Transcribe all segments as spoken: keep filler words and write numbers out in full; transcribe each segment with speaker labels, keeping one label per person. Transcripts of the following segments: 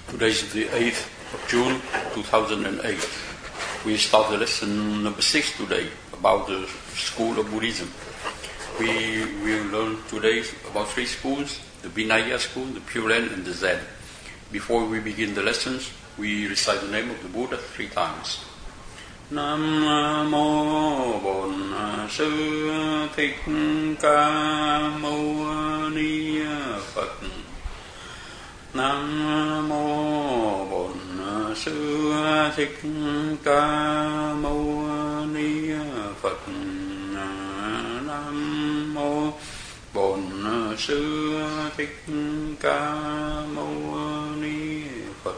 Speaker 1: Today is the eighth of June two thousand eight. We start the lesson number six today about the school of Buddhism. We will learn today about three schools, the Vinaya school, the Pure Land and the Zen. Before we begin the lessons, we recite the name of the Buddha three times. Nam mô Bổn Sư Thích Ca Mâu Ni Phật. Nam mô Bổn Sư Thích Ca Mâu Ni Phật. Nam mô Bổn Sư Thích Ca Mâu Ni Phật.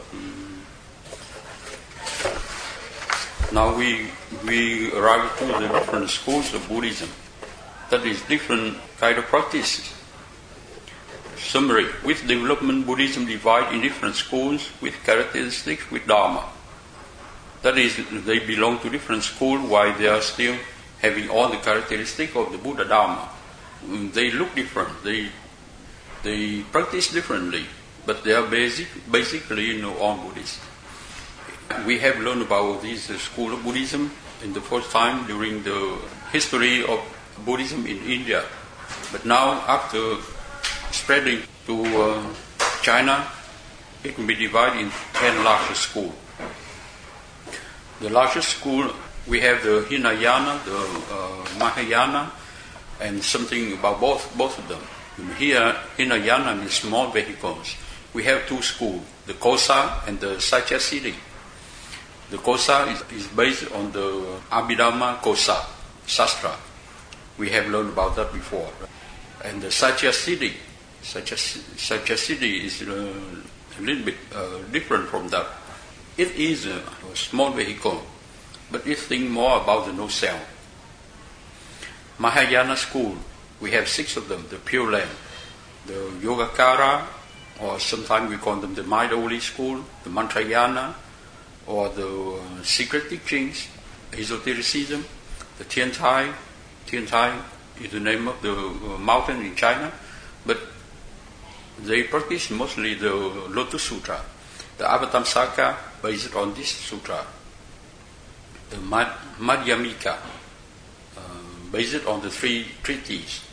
Speaker 1: Now we we arrive to the different schools of Buddhism. That is different kind of practices. Summary: with development, Buddhism divided in different schools with characteristics with Dharma. That is, they belong to different schools while they are still having all the characteristics of the Buddha Dharma. They look different. They they practice differently, but they are basic basically you know all Buddhists. We have learned about this uh, school of Buddhism in the first time during the history of Buddhism in India. But now, after spreading to uh, China, it can be divided in ten larger schools. The largest school, we have the Hinayana, the uh, Mahayana, and something about both both of them. Here, Hinayana means small vehicles. We have two schools, the Kosa and the Satyasiddhi. The Kosa is, is based on the Abhidhamma Kosa, Shastra. We have learned about that before. And the Satyasiddhi, Satyasiddhi is uh, a little bit uh, different from that. It is a, a small vehicle, but it thinks more about the no-self. Mahayana school, we have six of them, the Pure Land, the Yogacara, or sometimes we call them the Mind-only school, the Mantrayana, or the uh, secret teachings, esotericism, the Tiantai. Tiantai is the name of the uh, mountain in China, but they practice mostly the Lotus Sutra, the Avatamsaka based on this sutra, the Mad- Madhyamika uh, based on the three treatises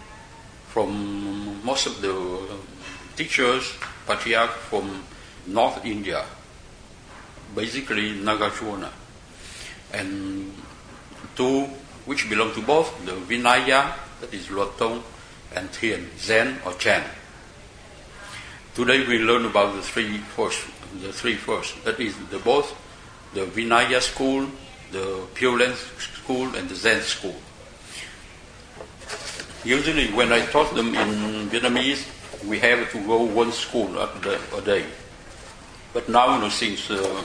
Speaker 1: from most of the uh, teachers, patriarch from North India. Basically Nagarjuna, and two which belong to both, the Vinaya, that is Luotong, and Thiền, Zen or Chan. Today we learn about the three first, the three first, that is the both the Vinaya school, the Pure Land school, and the Zen school. Usually when I taught them in Vietnamese, we have to go one school a day. But now, you know, since uh,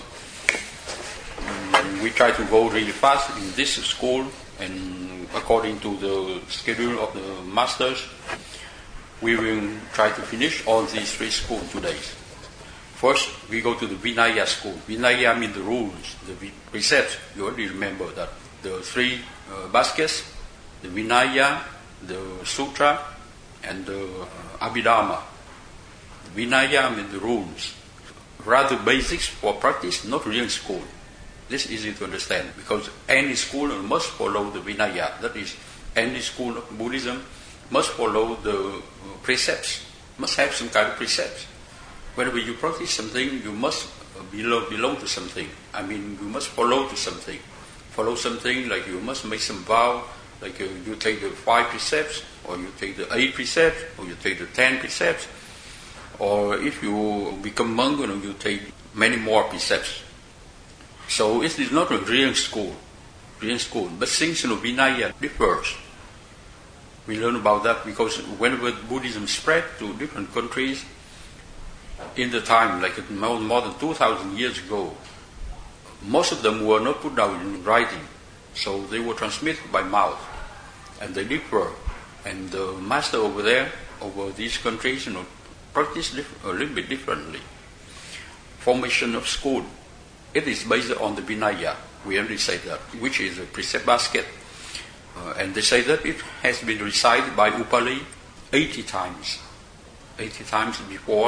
Speaker 1: we try to go really fast in this school, and according to the schedule of the masters, we will try to finish all these three schools today. First, we go to the Vinaya school. Vinaya means the rules, the precepts. You already remember that. The three uh, baskets, the Vinaya, the Sutra, and the uh, Abhidhamma. Vinaya means the rules. Rather basics for practice, not real school. This is easy to understand because any school must follow the Vinaya. That is, any school of Buddhism must follow the precepts, must have some kind of precepts. Whenever you practice something, you must belong, belong to something. I mean, you must follow to something. Follow something like you must make some vow, like you, you take the five precepts, or you take the eight precepts, or you take the ten precepts. Or if you become monk, you know, you take many more precepts. So it is not a real school, real school. But since you know, Vinaya differs, we learn about that because whenever Buddhism spread to different countries, in the time, like more, more than two thousand years ago, most of them were not put down in writing. So they were transmitted by mouth, and they differ. And the master over there, over these countries, you know, practice a little bit differently. Formation of school, it is based on the Vinaya. We already said that, which is a precept basket. Uh, and they say that it has been recited by Upali eighty times. eighty times before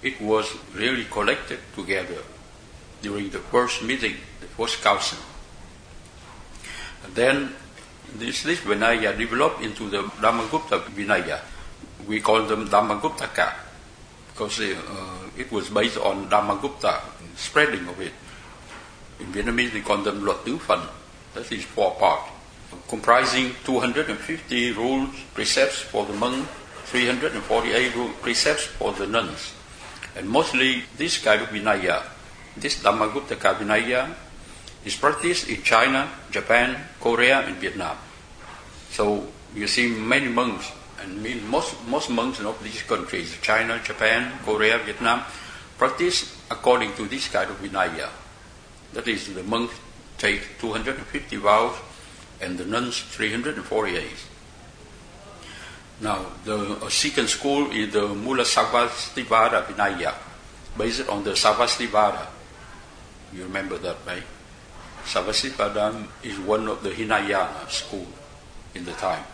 Speaker 1: it was really collected together during the first meeting, the first council. And then this, this Vinaya developed into the Dhammagupta Vinaya. We call them Dhammaguptaka because uh, it was based on Dhammagupta, spreading of it. In Vietnamese, they call them Luật Tứ Phần. That is four parts, comprising two hundred fifty rules, precepts for the monks, three hundred forty-eight rule, precepts for the nuns. And mostly this kind of Vinaya, this Dhammaguptaka Vinaya, is practiced in China, Japan, Korea, and Vietnam. So you see many monks, and mean most most monks of these countries, China, Japan, Korea, Vietnam, practice according to this kind of Vinaya. That is, the monks take two hundred fifty vows, and the nuns three hundred forty-eight. Now, the uh, second school is the Mula Sarvastivada Vinaya, based on the Sarvastivada. You remember that, right? Sarvastivada is one of the Hinayana school in the time.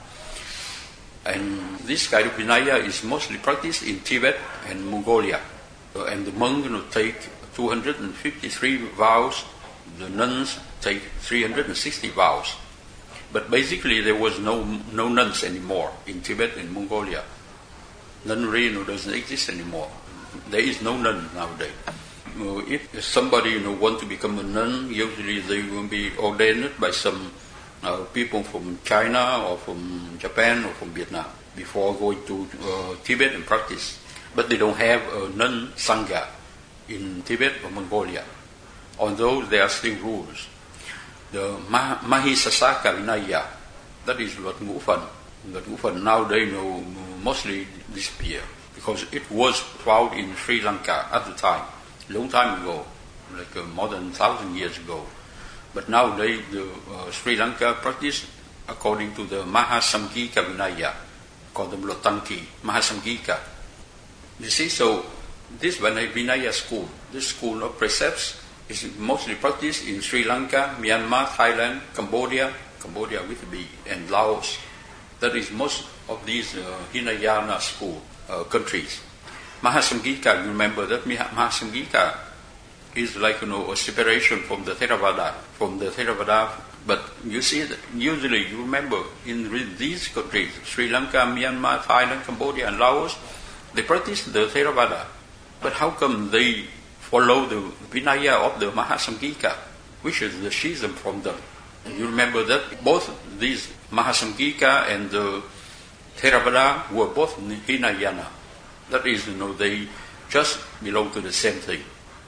Speaker 1: And this kind of Vinaya is mostly practiced in Tibet and Mongolia. So, and the monks you know, take two hundred fifty-three vows, the nuns take three hundred sixty vows. But basically there was no no nuns anymore in Tibet and Mongolia. Nunnery you know, doesn't exist anymore. There is no nun nowadays. You know, if somebody you know, want to become a nun, usually they will be ordained by some uh, people from China or from Japan or from Vietnam before going to uh, Tibet and practice. But they don't have a nun sangha in Tibet or Mongolia, although there are still rules. The Mahisasaka Vinaya, that is Luật Ngũ Phần. Luật Ngũ Phần nowadays you know, mostly disappear because it was found in Sri Lanka at the time, long time ago, like uh, more than a thousand years ago. But nowadays the uh, Sri Lanka practice according to the Mahasamgika Vinaya, called the Lotanki, Mahasamgika. You see, so this Vinaya school, this school of precepts, is mostly practiced in Sri Lanka, Myanmar, Thailand, Cambodia, Cambodia with B, and Laos. That is most of these uh, Hinayana school uh, countries. Mahasamgika, you remember that Mahasamgika is like you know a separation from the Theravada, from the Theravada. But you see, that usually you remember in these countries, Sri Lanka, Myanmar, Thailand, Cambodia, and Laos, they practice the Theravada. But how come they follow the Vinaya of the Mahasamgika, which is the schism from them? And you remember that both these Mahasamgika and the Theravada were both Hinayana. That is, you know, they just belong to the same thing.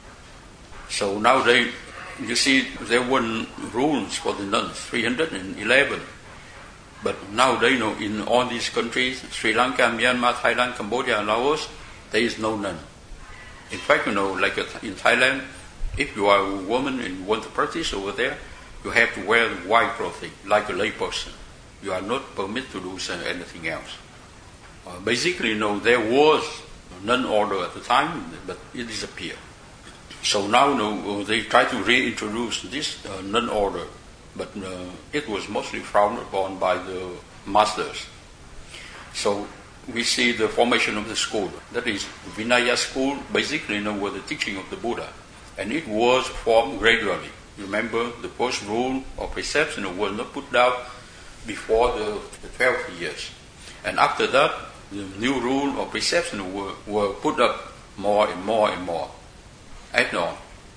Speaker 1: So nowadays, you see, there were rules for the nuns, three hundred eleven. But nowadays, you know, in all these countries, Sri Lanka, Myanmar, Thailand, Cambodia, and Laos, there is no nun. In fact, you know, like in Thailand, if you are a woman and you want to practice over there, you have to wear white clothing, like a lay person. You are not permitted to do anything else. Uh, basically, you know, there was a nun order at the time, but it disappeared. So now, you know, they try to reintroduce this uh, nun order, but uh, it was mostly frowned upon by the masters. So we see the formation of the school. That is, Vinaya school basically you know, was the teaching of the Buddha. And it was formed gradually. Remember, the first rule or precepts you know, was not put down before the, the twelve years. And after that, the new rule or precepts you know, were, were put up more and more and more. Add on.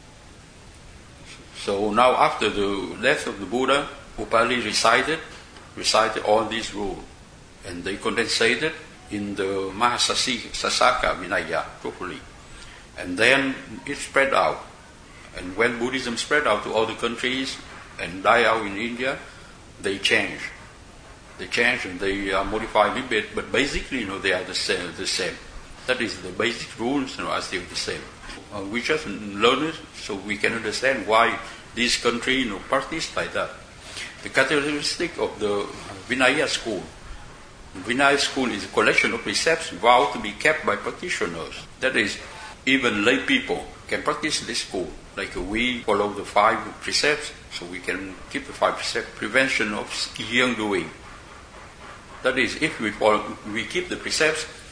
Speaker 1: So now after the death of the Buddha, Upali recited, recited all these rules. And they condensated in the Mahasasaka Vinaya, properly. And then it spread out. And when Buddhism spread out to other countries and died out in India, they changed. They changed and they are modified a little bit, but basically, you know, they are the same. The same. That is, the basic rules you know, are still the same. Uh, we just learn it so we can understand why this country you know, practice like that. The characteristic of the Vinaya school. Vinaya school is a collection of precepts vowed to be kept by practitioners. That is, even lay people can practice this school. Like uh, we follow the five precepts, so we can keep the five precepts. Prevention of young doing. That is, if we follow, we keep the precepts,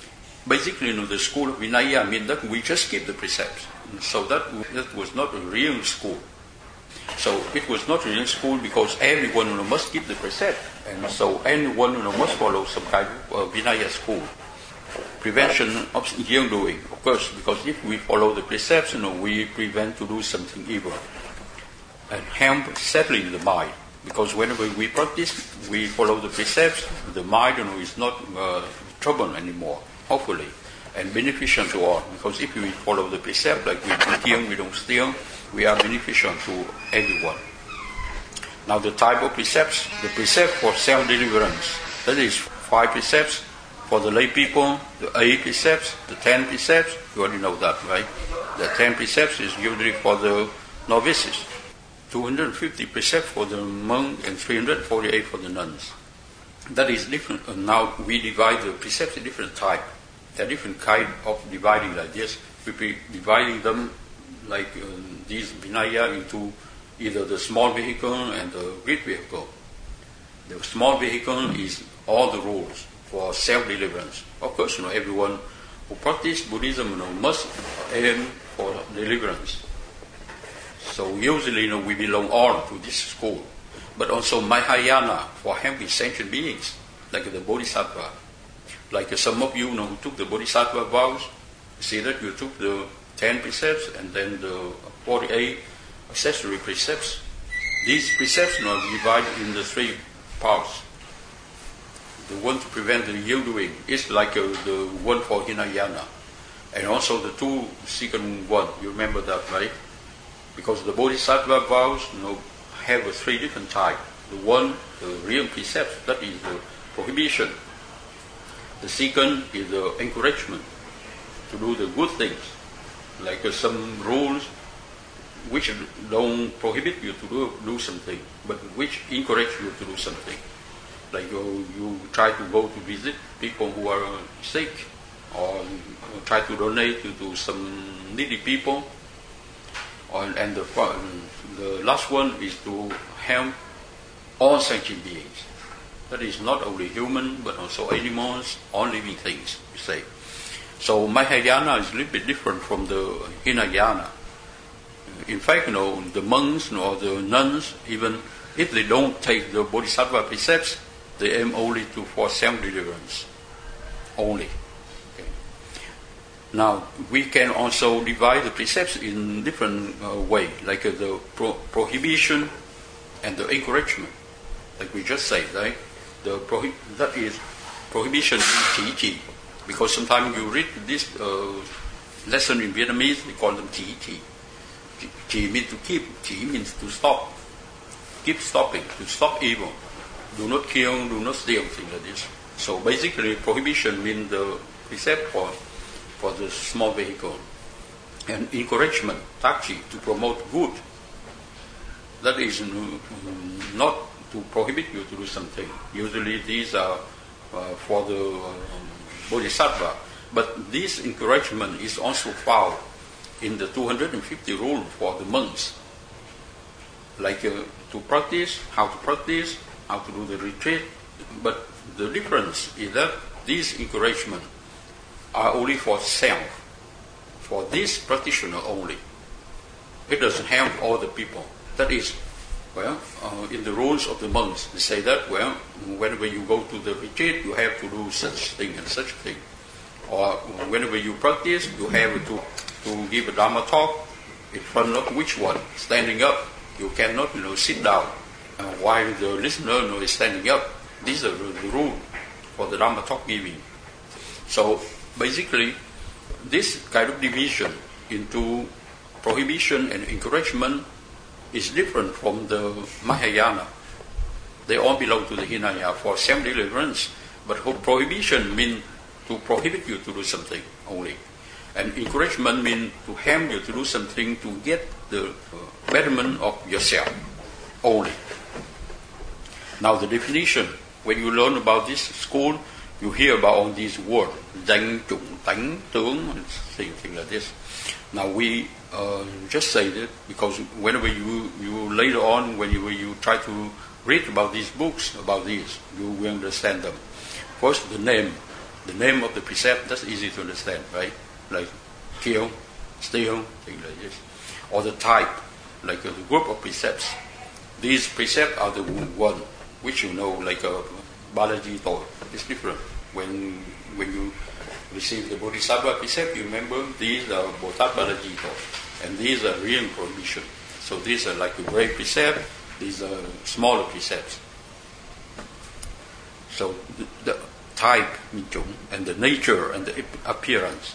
Speaker 1: basically, you know, the school of Vinaya means that we just keep the precepts. So that, that was not a real school. So it was not a real school because everyone, you know, must keep the precept. And so anyone, you know, must follow some kind of uh, Vinaya school. Prevention of ill doing, of course, because if we follow the precepts, you know, we prevent to do something evil. And help settling the mind. Because whenever we practice, we follow the precepts, the mind, you know, is not uh, trouble anymore, hopefully, and beneficial to all. Because if we follow the precept, like we don't steal, we don't steal, we are beneficial to everyone. Now the type of precepts, the precept for self-deliverance, that is five precepts for the lay people, the eight precepts, the ten precepts, you already know that, right? The ten precepts is usually for the novices. two hundred fifty precepts for the monk and three hundred forty-eight for the nuns. That is different. Uh, now we divide the precepts in different type. There are different kind of dividing like this. We be dividing them like uh, these Vinaya into either the small vehicle and the great vehicle. The small vehicle is all the rules for self-deliverance. Of course, you know, everyone who practices Buddhism, you know, must aim for deliverance. So usually, you know, we belong all to this school. But also Mahayana for helping sentient beings, like the Bodhisattva. Like uh, some of you, you know, who took the Bodhisattva vows, you see that you took the ten precepts and then the forty-eight accessory precepts. These precepts, you know, are divided in the three parts. The one to prevent the ill doing is like uh, the one for Hinayana. And also the two second one, you remember that, right? Because the Bodhisattva vows, you know, have a three different types. The one, the real precepts, that is the prohibition. The second is the encouragement to do the good things, like uh, some rules which don't prohibit you to do, do something, but which encourage you to do something. Like uh, you try to go to visit people who are uh, sick, or try to donate to, to some needy people. And the, the last one is to help all sentient beings. That is not only human, but also animals, all living things, you say. So Mahayana is a little bit different from the Hinayana. In fact, you know, the monks, you know, or the nuns, even if they don't take the Bodhisattva precepts, they aim only to for self-deliverance. Only. Now, we can also divide the precepts in different uh, way, like uh, the pro- prohibition and the encouragement, like we just said, right? The prohi- that is prohibition in Chi Chi, because sometimes you read this uh, lesson in Vietnamese, they call them Chi Chi. Chi means to keep, Chi means to stop, keep stopping, to stop evil. Do not kill, do not steal, things like this. So basically, prohibition means the precept for for the small vehicle, and encouragement, takchi, to promote good. That is not to prohibit you to do something. Usually these are uh, for the um, Bodhisattva, but this encouragement is also found in the two hundred fifty rules for the monks, like uh, to practice, how to practice, how to do the retreat. But the difference is that these encouragement are only for self, for this practitioner only. It doesn't help all the people. That is, well, uh, in the rules of the monks, they say that, well, whenever you go to the retreat, you have to do such thing and such thing. Or whenever you practice, you have to, to give a Dharma talk in front of which one? Standing up. You cannot, you know, sit down uh, while the listener, you know, is standing up. These are the, the rules for the Dharma talk giving. So, basically, this kind of division into prohibition and encouragement is different from the Mahayana. They all belong to the Hinayana for self-deliverance, but prohibition means to prohibit you to do something only. And encouragement means to help you to do something to get the betterment of yourself only. Now the definition, when you learn about this school, you hear about all these words, danh, chủng, tánh, tướng, things like this. Now we uh, just say that because whenever you, you later on, when you, you try to read about these books, about these, you will understand them. First, the name, The name of the precept, that's easy to understand, right? Like kill, steal, things like this. Or the type, like a group of precepts. These precepts are the one which you know, like a Balaji thought. It's different. When when you receive the Bodhisattva precept, you remember these are Bodhisattva Balaji thought. And these are real prohibition. So these are like a great precept, these are smaller precepts. So the, the type, and the nature and the appearance.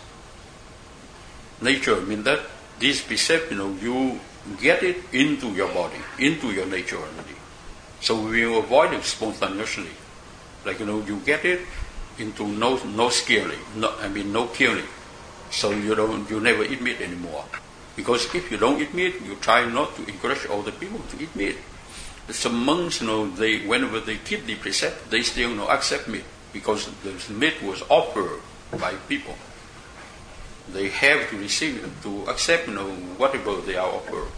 Speaker 1: Nature means that this precept, you know, you get it into your body, into your nature already. So we avoid it spontaneously. Like, you know, you get it into no no skilling, no, I mean no killing. So you don't, you never eat meat anymore. Because if you don't eat meat, you try not to encourage other people to eat meat. Some monks, you know, they whenever they keep the precept, they still, you know, accept meat because the meat was offered by people. They have to receive it, to accept, you know, whatever they are offered.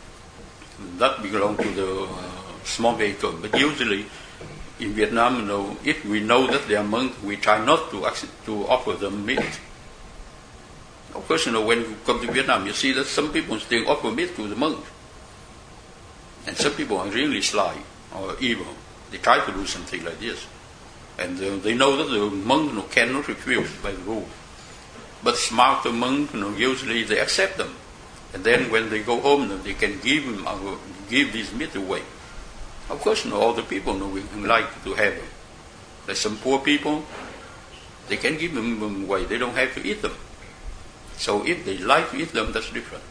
Speaker 1: That belongs to the uh, small vehicle. But usually, in Vietnam, you know, if we know that they are monks, we try not to accept, to offer them meat. Of course, you know, when you come to Vietnam, you see that some people still offer meat to the monks. And some people are really sly or evil. They try to do something like this. And uh, they know that the monk, you know, cannot refuse by the rule. But smarter monks, you know, usually they accept them. And then when they go home, you know, they can give them, uh, give this meat away. Of course, you know, all the people, you know, we like to have them. Like some poor people, they can give them away. They don't have to eat them. So if they like to eat them, that's different.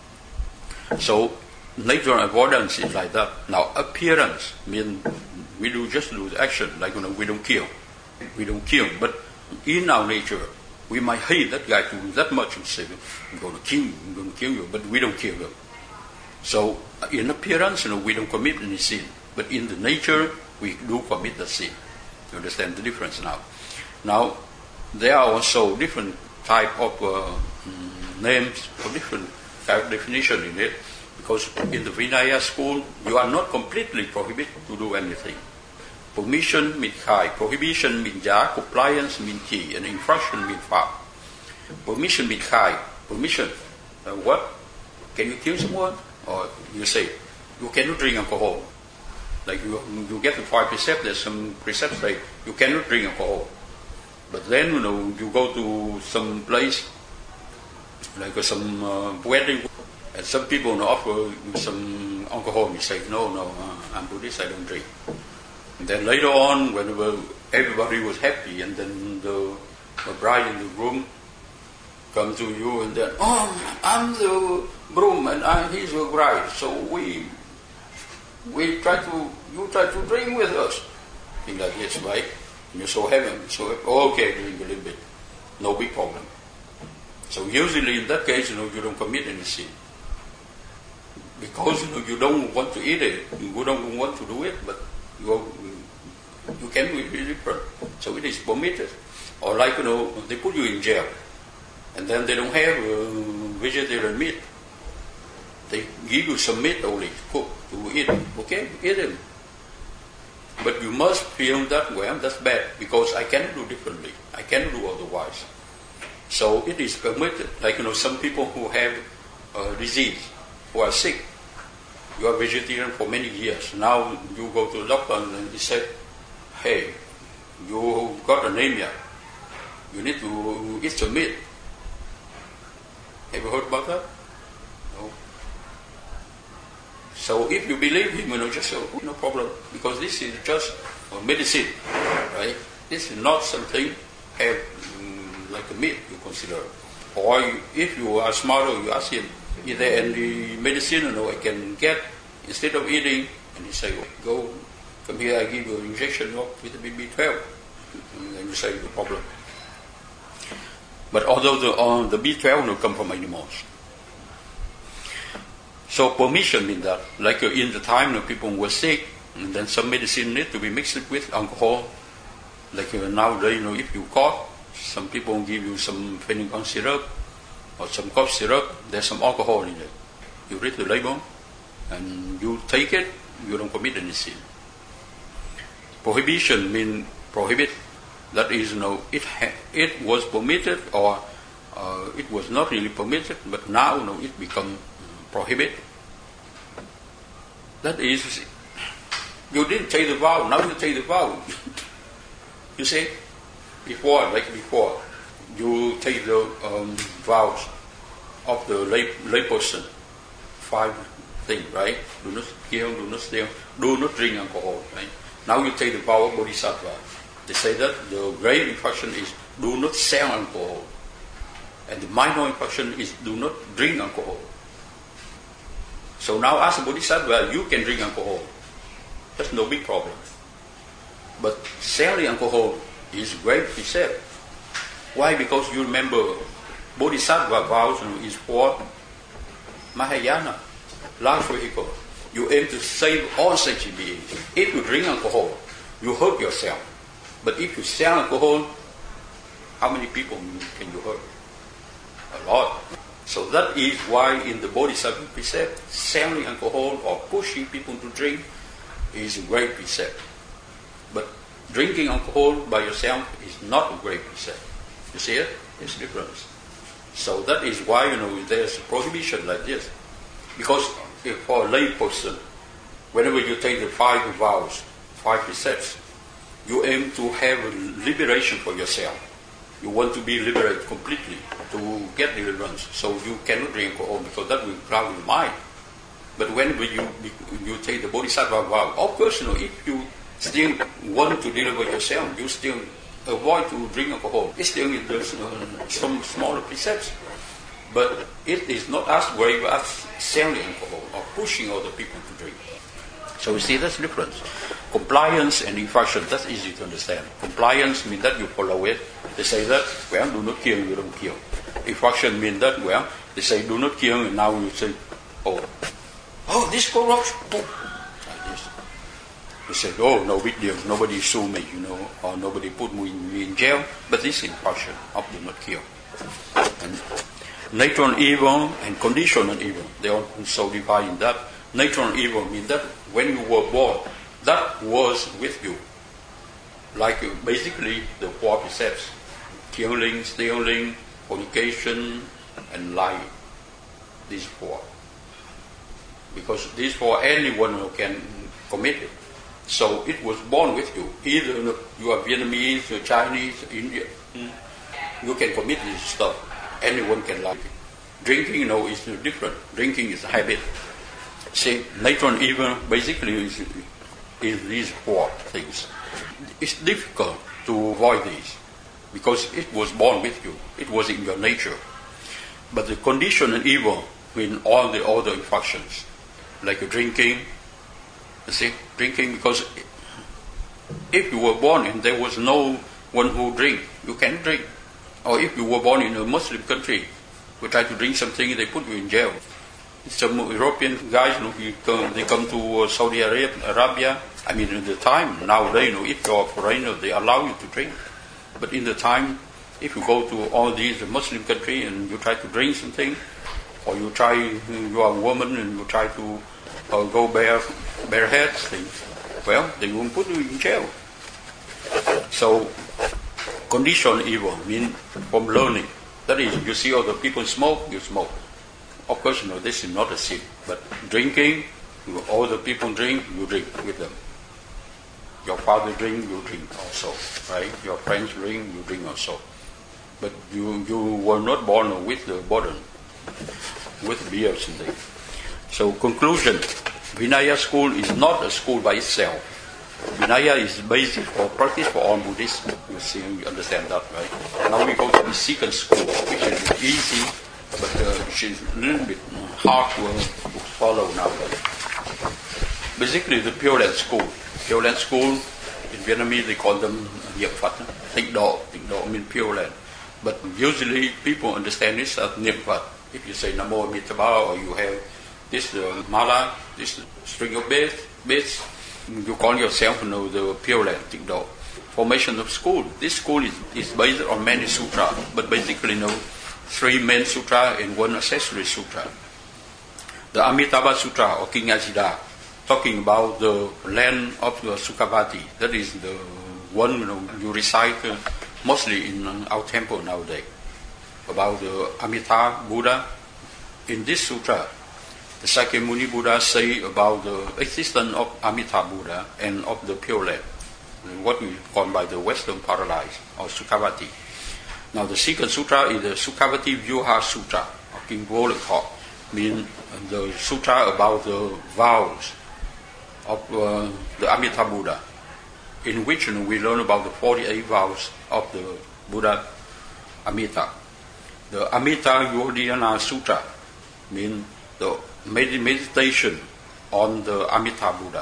Speaker 1: So nature avoidance is like that. Now appearance means we do just do the action, like, you know, we don't kill. We don't kill. But in our nature, we might hate that guy too that much and say, I'm going to kill you, I'm going to kill you, but we don't kill them. So in appearance, you know, we don't commit any sin. But in the nature, we do commit the sin. You understand the difference now? Now, there are also different type of uh, names or different type of definition in it. Because in the Vinaya school, you are not completely prohibited to do anything. Permission means khai, prohibition means ja, compliance means chi, and infraction means fa. Permission means khai. Permission, uh, what? Can you kill someone? Or you say, you cannot drink alcohol. Like you, you get the five precepts, there's some precepts say, you cannot drink alcohol. But then, you know, you go to some place, like uh, some uh, wedding, and some people, you know, offer you some alcohol, and you say, no, no, uh, I'm Buddhist, I don't drink. And then later on, whenever everybody was happy, and then the, the bride in the room comes to you, and then, oh, I'm the groom, and I, he's the bride, so we we try to, you try to drink with us. Things like this, right? And you're so happy, so happy. Oh, okay, drink a little bit. No big problem. So usually in that case, you know, you don't commit any sin. Because, you know, you don't want to eat it, you don't want to do it, but you you can be different. So it is permitted. Or like, you know, they put you in jail, and then they don't have uh, vegetarian meat. They give you some meat only, cook, to eat. Okay, eat it. But you must feel that way, that's bad, because I cannot do differently. I cannot do otherwise. So it is permitted. Like, you know, some people who have uh, disease, who are sick, you are vegetarian for many years. Now you go to the doctor and he said, hey, you got anemia. You need to eat some meat. Have you heard about that? No. So if you believe him, you know, just say, oh, no problem, because this is just uh, medicine, right? This is not something have um, like a meat you consider. Or you, if you are smarter, you ask him, is there any medicine, you know, I can get instead of eating? And he say, go, come here, I give you an injection of vitamin B twelve. And then you say the problem. But although the, uh, the B twelve will come from animals. So permission means that, like uh, in the time when people were sick, and then some medicine need to be mixed with alcohol. Like uh, nowadays, you know, if you cough, some people give you some phenyl syrup or some cough syrup, there's some alcohol in it. You read the label, and you take it, you don't commit any sin. Prohibition means prohibit, That is, you know, it ha- it was permitted, or uh, it was not really permitted, but now, you know, it become prohibited. That is, you didn't take the vow, now you take the vow. You see, before, like before, you take the um, vows of the lay, lay person, five things, right? Do not kill, do not steal, do not drink alcohol, right? Now you take the vow of Bodhisattva. They say that the grave instruction is do not sell alcohol, and the minor instruction is do not drink alcohol. So now as a Bodhisattva, you can drink alcohol. That's no big problem. But selling alcohol is great precept. Why? Because you remember, Bodhisattva vows is for Mahayana, large vehicle. You aim to save all sentient beings. If you drink alcohol, you hurt yourself. But if you sell alcohol, how many people can you hurt? A lot. So that is why in the Bodhisattva precept, selling alcohol or pushing people to drink is a great precept. But drinking alcohol by yourself is not a great precept. You see it? It's a difference. So that is why, you know, there's a prohibition like this. Because if for a lay person, whenever you take the five vows, five precepts, you aim to have liberation for yourself. You want to be liberated completely, to get deliverance. So you cannot drink alcohol because that will cloud your mind. But whenever you you take the Bodhisattva vow, of course, you know, if you still want to deliver yourself, you still avoid to drink alcohol. It's still in the, uh, some smaller precepts. But it is not as grave as selling alcohol or pushing other people to drink. So you see, that's the difference. Compliance and infraction, that's easy to understand. Compliance means that you follow it. They say that, well, do not kill, you don't kill. Infraction means that, well, they say do not kill, and now you say, oh, oh, this corruption, boom, like this. They say, oh, no big deal, nobody sue me, you know, or nobody put me in jail, but this is infraction of do not kill. And natural evil and conditional evil, they are also divided that. Natural evil means that when you were born, that was with you. Like uh, basically the four precepts: killing, stealing, fornication, and lying. These four. Because these four, anyone who can commit it. So it was born with you. Either you are Vietnamese, or Chinese, Indian, you can commit this stuff. Anyone can like it. Drinking, you know, is different. Drinking is a habit. See, natural evil basically is, is these four things. It's difficult to avoid these because it was born with you. It was in your nature. But the conditional evil in all the other infractions, like drinking, you see, drinking, because if you were born and there was no one who drink, you can't drink. Or if you were born in a Muslim country, you try to drink something, they put you in jail. Some European guys, you know, you come, they come to Saudi Arabia. I mean, in the time, nowadays, you know, if you're a foreigner, they allow you to drink. But in the time, if you go to all these Muslim countries and you try to drink something, or you try, you are a woman and you try to uh, go bare, barehead, things, well, they won't put you in jail. So, conditional evil means from learning. That is, you see other people smoke, you smoke. Of course, you know, this is not a sin. But drinking, all the people drink, you drink with them. Your father drink, you drink also, right? Your friends drink, you drink also. But you you were not born with the burden, with beer or something. So conclusion, Vinaya school is not a school by itself. Vinaya is basic for practice for all Buddhists. You see, you understand that, right? Now we go to the second school, which is easy, but uh, she's a little bit hard to, uh, to follow now. Basically, the Pure Land school. Pure Land school, in Vietnamese they call them Niệm Phật. Tịnh độ, Tịnh độ means Pure Land. But usually people understand this as Niệm Phật. If you say Nam Mô A Di Đà Phật, or you have this uh, mala, this string of beads, beads, you call yourself, you know, the Pure Land, Tịnh độ. Formation of school. This school is, is based on many sutras, but basically, you know, three main sutra and one accessory sutra. The Amitabha Sutra, or King Ajita, talking about the land of the Sukhavati, that is the one you, know, you recite uh, mostly in uh, our temple nowadays about the Amitabha Buddha. In this sutra, the Sakyamuni Buddha say about the existence of Amitabha Buddha and of the Pure Land, what we call by the Western Paradise or Sukhavati. Now the second sutra is the Sukhavati Vyuha Sutra of King Golokha, means the sutra about the vows of uh, the Amitabha Buddha, in which you know, we learn about the forty-eight vows of the Buddha Amitabha. The Amita Yodhiyana Sutra means the med- meditation on the Amitabha Buddha,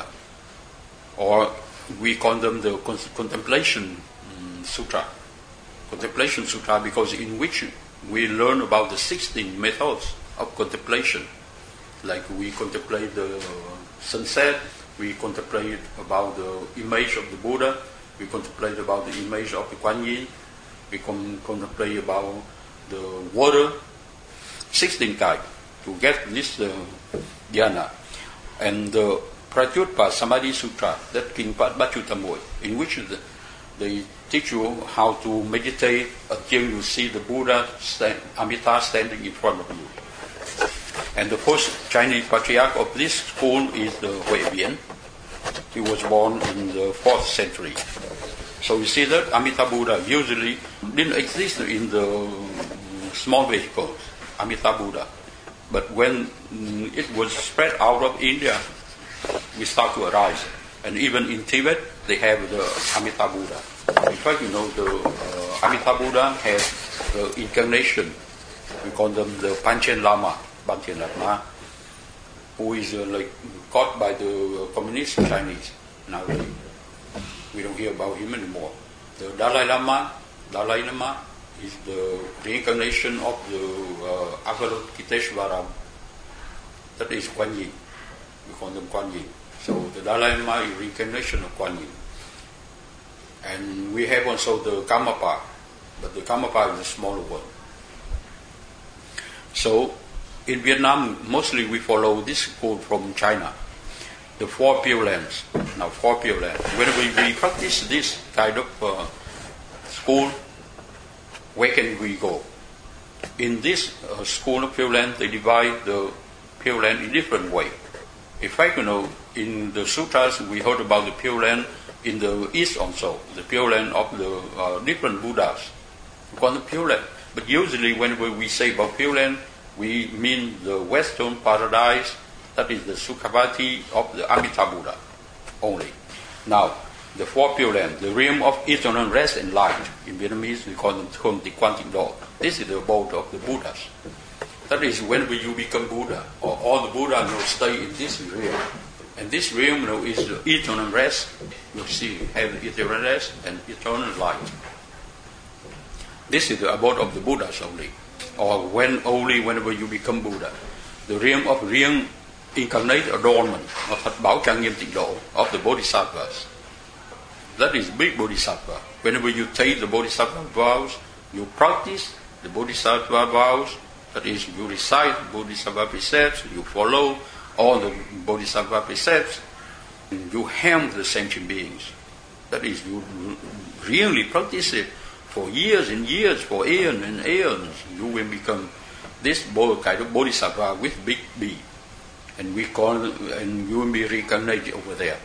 Speaker 1: or we call them the con- contemplation um, sutra. Contemplation sutra because in which we learn about the sixteen methods of contemplation. Like we contemplate the sunset, we contemplate about the image of the Buddha, we contemplate about the image of the Kuan Yin, we con- contemplate about the water, sixteen kinds to get this uh, dhyana. And the Pratyutpa Samadhi Sutra, that King Bachutamoy, in which the, they teach you how to meditate until you see the Buddha, stand, Amitabha standing in front of you. And the first Chinese patriarch of this school is the Hui Bian. He was born in the fourth century. So you see that Amitabha Buddha usually didn't exist in the small vehicles, Amitabha Buddha. But when mm, it was spread out of India, we start to arise. And even in Tibet, they have the Amitabha Buddha. In fact, you know, the uh, Amitabha Buddha has the incarnation. We call them the Panchen Lama, Panchen Lama, who is uh, like caught by the communist Chinese nowadays. We don't hear about him anymore. The Dalai Lama, Dalai Lama is the reincarnation of the uh, Avalokiteshvara. That is Kuan Yin. We call them Kuan Yin. So the Dalai Lama is reincarnation of Kuan Yin. And we have also the Karmapa, but the Karmapa is the smaller one. So in Vietnam, mostly we follow this code from China, the Four Pure Lands. Now, Four Pure Lands. When we, we practice this kind of uh, school, where can we go? In this uh, school of Pure Land, they divide the Pure Land in different ways. In fact, you know, in the sutras, we heard about the Pure Land in the East also, the Pure Land of the uh, different Buddhas. We call them Pure Land. But usually whenever we say about Pure Land, we mean the Western Paradise, that is the Sukhavati of the Amitabha Buddha only. Now, the Four Pure Land, the realm of eternal rest and light. In Vietnamese, we call them Thuong Tịch Quan Tịnh Độ. This is the abode of the Buddhas. That is whenever you become Buddha, or all the Buddhas will stay in this realm. And this realm, you know, is the eternal rest. You see, have the eternal rest and eternal light. This is the abode of the Buddhas only, or when only whenever you become Buddha. The realm of reincarnate adornment, of Thật Bảo Trang Nghiêm Tịnh Độ, of the Bodhisattvas. That is big Bodhisattva. Whenever you take the Bodhisattva vows, you practice the Bodhisattva vows, that is, you recite Bodhisattva precepts, you follow all the Bodhisattva precepts, you help the sentient beings. That is, you really practice it for years and years, for aeons and aeons. You will become this kind of Bodhisattva with big B. And we call, and you will be reincarnated over there.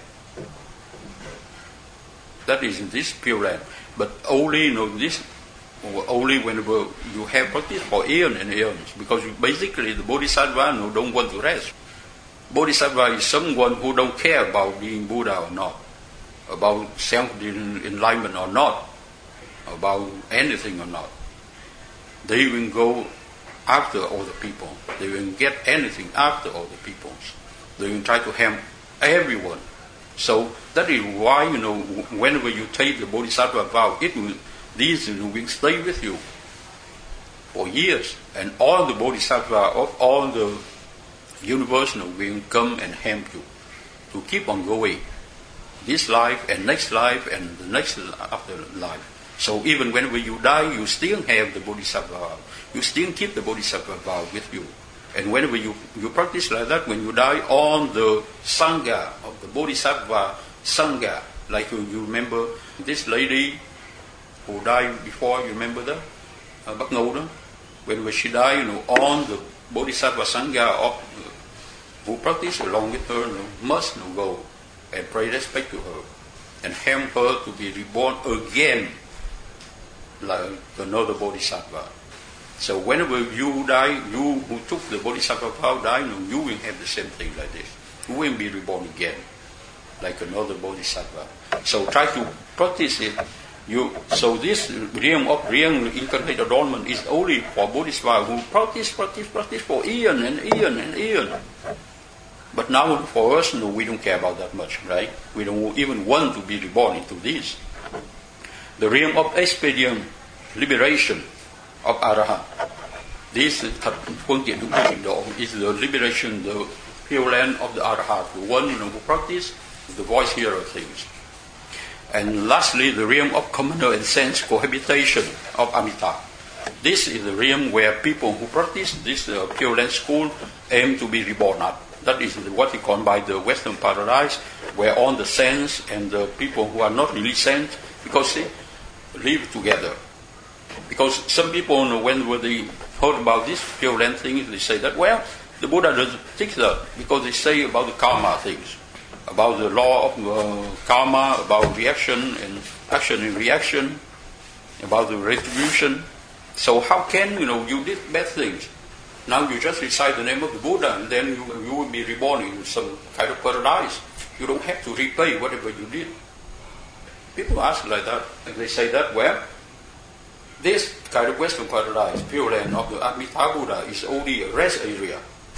Speaker 1: That is this Pure Land. But only, you know, this, only whenever you have practice for aeons and aeons. Because basically the Bodhisattva, you know, don't want to rest. Bodhisattva is someone who don't care about being Buddha or not, about self-enlightenment or not, about anything or not. They will go after all the people. They will get anything after all the people. They will try to help everyone. So that is why, you know, whenever you take the Bodhisattva vow, it will, these will stay with you for years. And all the Bodhisattva of all the universe, you know, will come and help you to keep on going. This life and next life and the next after life. So even whenever you die, you still have the Bodhisattva vow. You still keep the Bodhisattva vow with you. And whenever you, you practice like that, when you die, all the Sangha of the Bodhisattva Sangha, like you, you remember this lady who died before, you remember that? Uh, Bắc Ngâu đó. When, when she died, you know, all the Bodhisattva Sangha of, uh, who practice along with her, you know, must you know, go and pay respect to her and help her to be reborn again like another Bodhisattva. So whenever you die, you who took the Bodhisattva vow die, you know, you will have the same thing like this. You will be reborn again like another Bodhisattva. So try to practice it. You, so this realm of reincarnated adornment is only for Bodhisattvas who practice, practice, practice for eon and eon and eon. But now for us, no, we don't care about that much, right? We don't even want to be reborn into this. The realm of expedient, liberation of Arahant. This is the liberation, the pure land of the Arahant, the one you know, who practice the voice hearer things. And lastly, the realm of communal and sense cohabitation of Amitabha. This is the realm where people who practice this uh, Pure Land school aim to be reborn at. That is what we call by the Western paradise, where all the saints and the people who are not really saints, because they live together. Because some people, you know, when they heard about this Pure Land thing, they say that, well, the Buddha doesn't think that, because they say about the karma things, about the law of uh, karma, about reaction and action and reaction, about the retribution. So how can, you know, you did bad things. Now you just recite the name of the Buddha and then you, you will be reborn in some kind of paradise. You don't have to repay whatever you did. People ask like that, and they say that, well, this kind of Western paradise, Pure Land of the Amitabha Buddha, is only a rest area.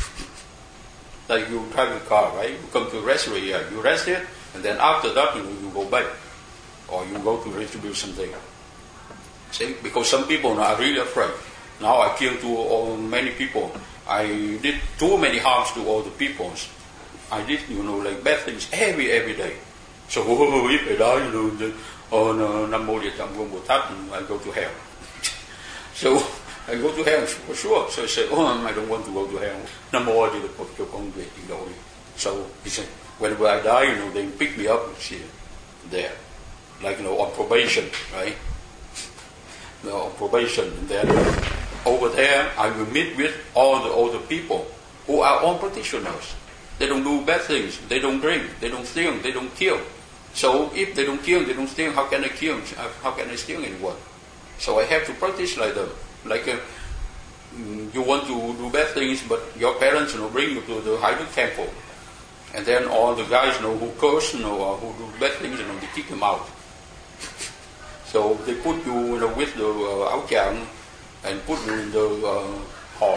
Speaker 1: Like you drive a car, right? You come to a rest area, you rest it, and then after that you, you go back. Or you go to retribution something. See? Because some people are really afraid. Now I killed too all, many people. I did too many harms to all the peoples. I did, you know, like bad things every, every day. So oh, if I die, you know, the, oh no, Nam Mô Địa Tạng Vương Bồ Tát, I go to hell. So I go to hell for sure. So I said, oh, I don't want to go to hell. Nam Mô Địa Tạng Vương. So he said, whenever I die, you know, they pick me up and see there, like you know, on probation, right? You know, on probation, and then over there, I will meet with all the older people who are all practitioners. They don't do bad things. They don't drink. They don't steal. They don't kill. So if they don't kill, they don't steal, how can I kill? How can I steal anyone? So I have to practice like them. Like uh, you want to do bad things, but your parents, you know, bring you to the Haidu temple, and then all the guys, you know, who curse, you know, or who do bad things, you know, they kick them out. So they put you, you know, with the uh, áo chàng and put you in the uh, hall.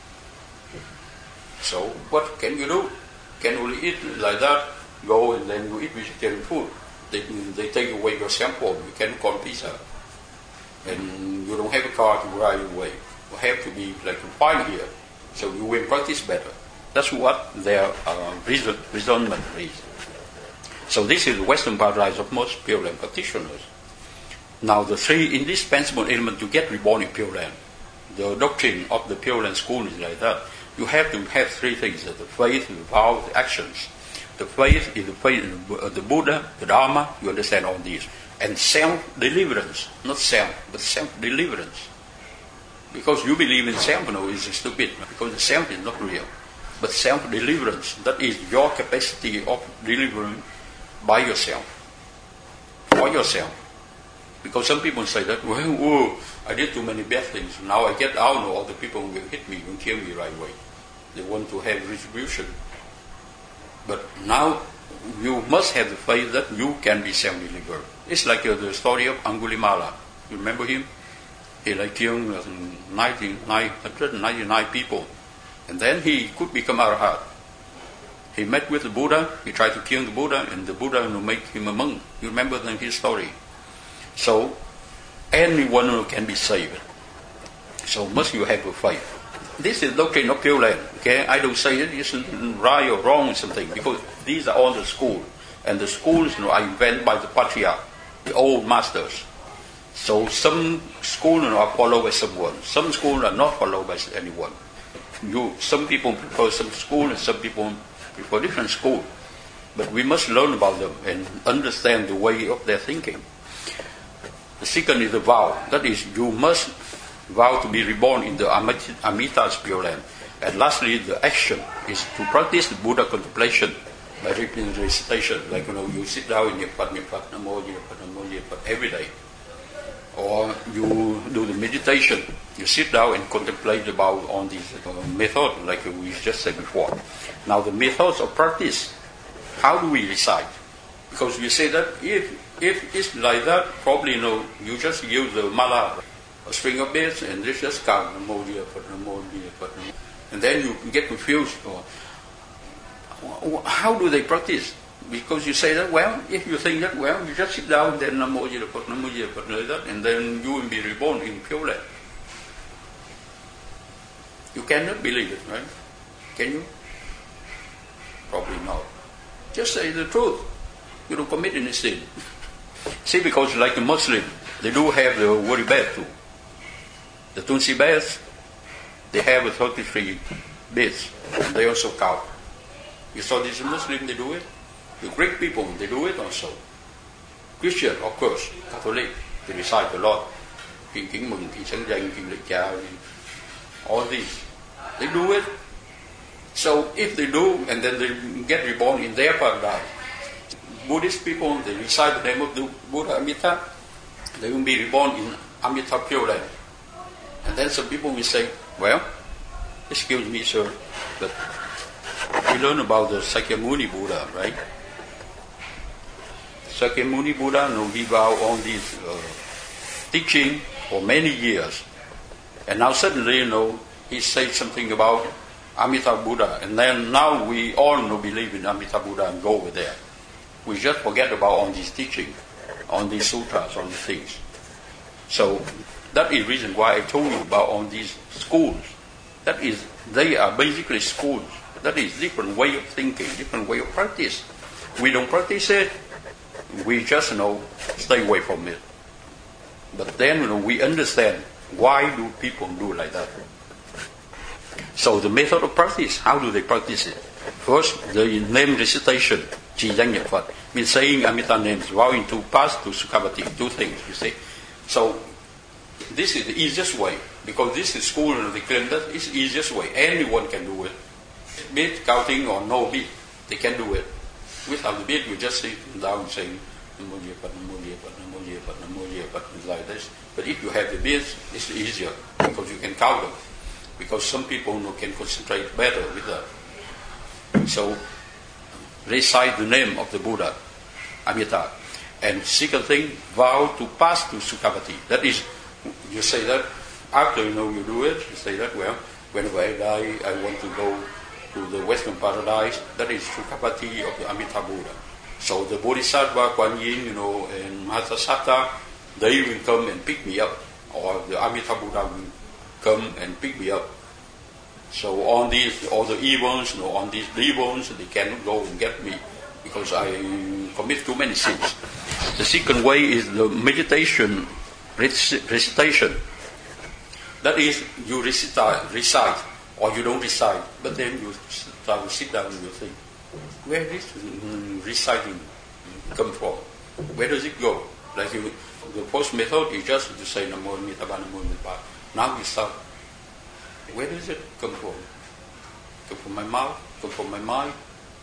Speaker 1: So what can you do? Can you eat like that? Go and then you eat vegetarian food. They they take away your sample. You can't call pizza, and you don't have a car to drive away. You have to be like confined here, so you will practice better. That's what their uh, reason, resentment is. So this is the Western paradise of most Pure Land practitioners. Now the three indispensable elements to get reborn in Pure Land. The doctrine of the Pure Land school is like that. You have to have three things: the faith, the vow, the actions. The faith is the faith in the Buddha, the Dharma. You understand all these, and self-deliverance, not self, but self-deliverance. Because you believe in self, no, is stupid. Because the self is not real, but self-deliverance. That is your capacity of delivering by yourself, for yourself. Because some people say that, well, whoa, I did too many bad things. Now I get out, all the people will hit me, will kill me right away. They want to have retribution. But now you must have the faith that you can be self-delivered. It's like uh, the story of Angulimala. You remember him? He like killed uh, ninety-nine hundred ninety-nine people. And then he could become Arhat. He met with the Buddha, he tried to kill the Buddha, and the Buddha, you know, made him a monk. You remember then his story. So, anyone who can be saved. So, must you have a faith. This is doctrine of Pure Land. Okay, I don't say it is right or wrong or something, because these are all the schools. And the schools, you know, are invented by the patriarch, the old masters. So, some schools, you know, are followed by someone. Some schools are not followed by anyone. You, some people prefer some school and some people prefer different school. But we must learn about them and understand the way of their thinking. The second is the vow. That is, you must vow to be reborn in the Amita, Amita's Pure Land. And lastly, the action is to practice the Buddha contemplation by repeating the recitation. Like, you know, you sit down in Nyepat, Nyepat, Namo, Nyepat, Namo, Nyepat every day. Or you do the meditation. You sit down and contemplate about on this uh, method, like we just said before. Now, the methods of practice, how do we recite? Because we say that if if it's like that, probably, you know, you just use the mala, a string of beads, and this just count, Namo, Nyepat, Namo, Nyepat, Namo. And then you get confused. Or, how do they practice? Because you say that, well, if you think that, well, you just sit down, then Namo Nyepat, Namo Nyepat, like that, and then you will be reborn in Pure Land. You cannot believe it, right? Can you? Probably not. Just say the truth. You don't commit any sin. See, because like a Muslim, they do have the worry bath too. The Tunsi bath, they have a thirty-three beds. They also count. You saw this Muslim, they do it. The Greek people, they do it also. Christian, of course, Catholic, they recite a lot. Kinh kính mừng, kinh sánh danh, kinh lạy cha, all these. They do it. So if they do, and then they get reborn in their paradise, Buddhist people, they recite the name of the Buddha Amita, they will be reborn in Amita Pure Land. And then some people will say, well, excuse me, sir, but we learn about the Sakyamuni Buddha, right? Sakyamuni Buddha, you know, he vowed on this uh, teaching for many years. And now suddenly, you know, he said something about Amitabha Buddha. And then now we all you know, believe in Amitabha Buddha and go over there. We just forget about on this teaching, on these sutras, on these things. So that is the reason why I told you about on these schools. That is, they are basically schools. That is different way of thinking, different way of practice. We don't practice it. We just, you know, stay away from it. But then, you know, we understand why do people do like that. So the method of practice, how do they practice it? First, the name recitation, Chi Danh Nhật Phật, means saying Amita names, vowing to pass to Sukhavati, two things, you see. So this is the easiest way, because this is school and they claim that it's the easiest way. Anyone can do it. Beat counting or no beat, they can do it. Without the beat, you just sit down saying Namo Nyepat, Namo Nyepat, Namo Nyepat, Namo Nyepat, like this. But if you have the beats, it's easier because you can count them. Because some people, you know, can concentrate better with that. So recite the name of the Buddha, Amita. And second thing, vow to pass to Sukhavati. That is, you say that after, you know, you do it, you say that, well, whenever I die, I want to go to the Western Paradise. That is Sukhavati of the Amita Buddha. So the Bodhisattva, Kuan Yin, you know, and Mahasattva, they will come and pick me up. Or the Amita Buddha will come and pick me up. So on these, all the evils, you know, on these demons, they cannot go and get me because I commit too many sins. The second way is the meditation, recitation. That is, you recite, recite, or you don't recite, but then you start, sit down and you think, where does reciting come from? Where does it go? Like you, the first method is just to say Namo Nyepat, Namo Nyepat. Now you start. Where does it come from? Come from my mouth? Come from my mind?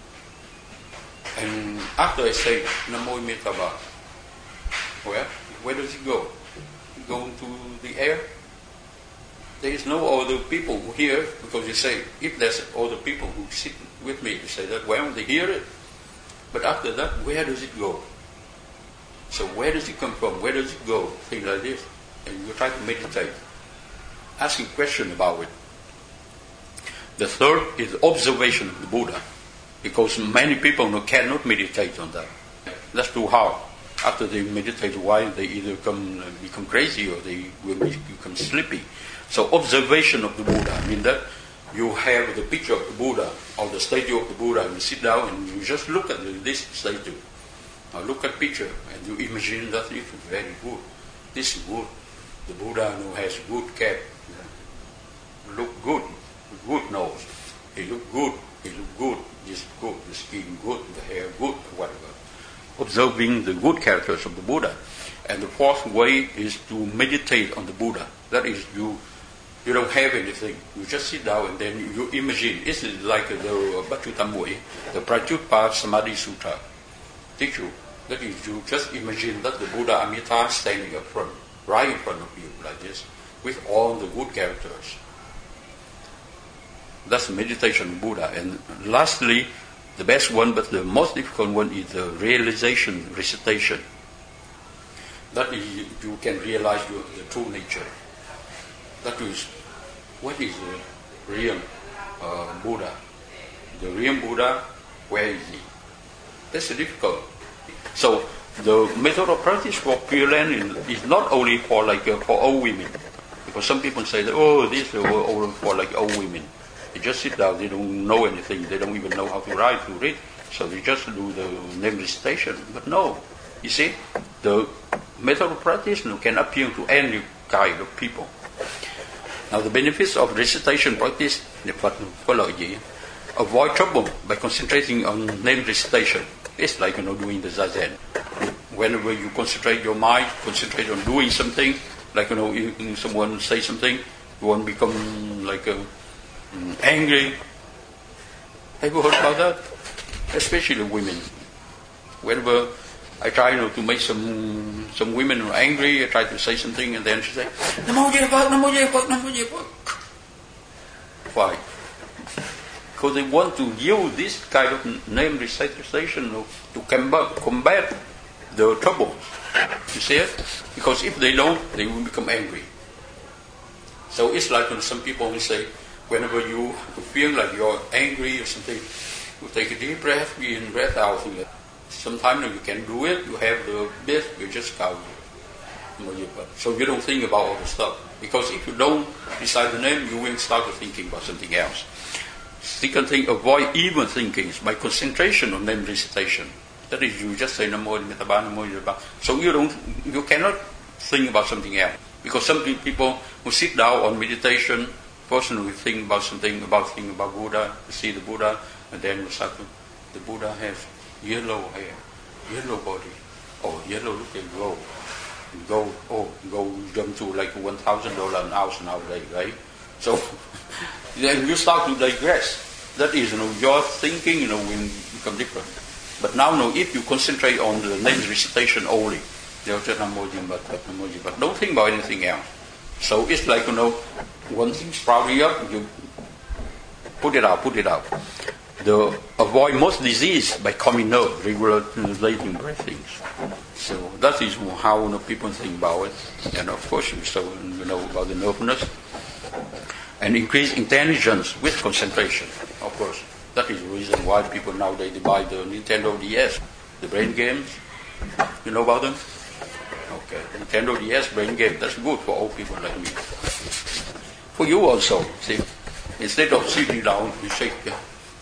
Speaker 1: And after I say Namo Nyepat, where? Where does it go? It go into the air? There is no other people who hear, because you say, if there's other people who sit with me, you say that, well, they hear it. But after that, where does it go? So where does it come from? Where does it go? Things like this. And you try to meditate. Asking question about it. The third is observation of the Buddha. Because many people you know, cannot meditate on that. That's too hard. After they meditate a while, they either come, become crazy or they will become sleepy. So observation of the Buddha, I mean that you have the picture of the Buddha or the statue of the Buddha, and you sit down and you just look at this statue. Now look at picture and you imagine that it is very good. This is good. The Buddha you know, has good cap. Look good. Good nose. He look good. He look good. This good. The skin good. The hair good. Whatever. observing the good characters of the Buddha. And the fourth way is to meditate on the Buddha. That is, you you don't have anything. You just sit down and then you imagine. It's like the Bachutamu'i, the Pratyutpa Samadhi Sutta teach you. That is, you just imagine that the Buddha Amitabha standing up front, right in front of you like this, with all the good characters. That's meditation on Buddha. And lastly, the best one, but the most difficult one, is the realization, recitation. That is, you can realize your, the true nature. That is, what is the real uh, Buddha? The real Buddha, where is he? That's difficult. So the method of practice for Pure Land is not only for like uh, for old women, because some people say that, oh, this is only for like old women. They just sit down, they don't know anything, they don't even know how to write, to read, so they just do the name recitation. But no, you see, the method of practice can appeal to any kind of people. Now the benefits of recitation practice, avoid trouble by concentrating on name recitation. It's like, you know, doing the zazen. Whenever you concentrate your mind, concentrate on doing something, like, you know, if someone say something, you won't become like a angry. Have you heard about that? Especially women. Whenever I try, you know, to make some some women angry, I try to say something, and then she say, Namo Ye Phật, Namo Ye Phật, Namo Ye Phật. Why? Because they want to use this kind of name recitation to combat, combat the troubles. You see it? Because if they don't, they will become angry. So it's like when some people will say, whenever you feel like you're angry or something, you take a deep breath in, breath out. Sometimes you can do it, you have the best, you just go. So you don't think about all the stuff. Because if you don't recite the name, you will start thinking about something else. Second thing, avoid evil thinkings by concentration on name recitation. That is, you just say Namo Amitabha, Namo Amitabha. So you don't, you cannot think about something else. Because some people who sit down on meditation, person will think about something, about thinking about Buddha, see the Buddha, and then the Buddha has yellow hair, yellow body, oh, yellow looking gold, gold, oh, gold jump to like one thousand dollars an ounce nowadays, right? So then you start to digress. That is, you know, your thinking, you know, will become different. But now, you know, if you concentrate on the name recitation only, they'll say Namoji, but Namoji, but don't think about anything else. So it's like, you know, one thing sprouting up, you put it out, put it out. The avoid most disease by calming nerve, regulating breathings. So that is how, you know, people think about it. And of course, you so you know about the nervousness. And increase intelligence with concentration, of course. That is the reason why people nowadays buy the Nintendo D S, the brain games. You know about them? Okay, Nintendo D S brain game, that's good for old people like me. For you also, see, instead of sitting down, you shake, yeah,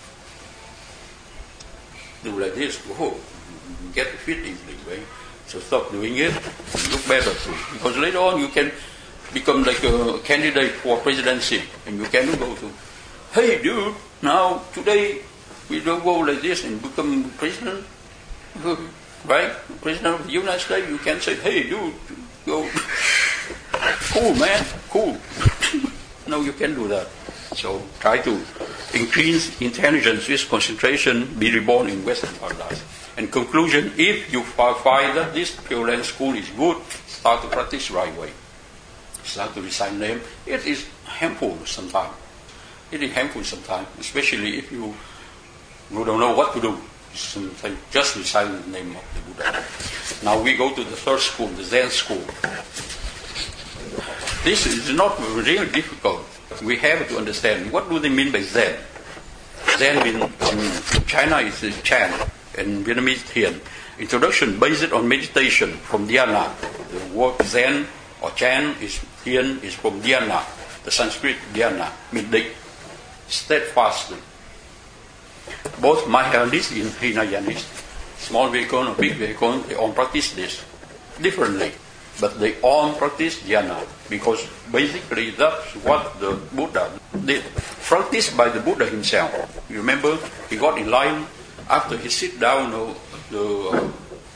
Speaker 1: do like this, oh, get fit easily, right? So stop doing it, look better too. Because later on you can become like a candidate for presidency, and you can go to, hey dude, now today we don't go like this and become president, right? President of the United States, you can say, hey dude, go, cool man, cool. No, you can do that. So try to increase intelligence with concentration, be reborn in Western paradise. And conclusion, if you find that this Pure Land school is good, start to practice right way. Start to recite name. It is harmful sometimes. It is harmful sometimes, especially if you, you don't know what to do. Sometimes just recite the name of the Buddha. Now we go to the third school, the Zen school. This is not really difficult. We have to understand what do they mean by Zen. Zen in, in China is Chan, and Vietnamese Thiền. Introduction based on meditation from dhyana. The word Zen or Chan is Thiền is from dhyana. The Sanskrit dhyana means định, steadfastly. Both Mahayanists and Hinayanists, small vehicle or big vehicle, they all practice this differently. But they all practice dhyana, because basically that's what the Buddha did. Practiced by the Buddha himself. You remember, he got in line after he sit down, uh, the, uh,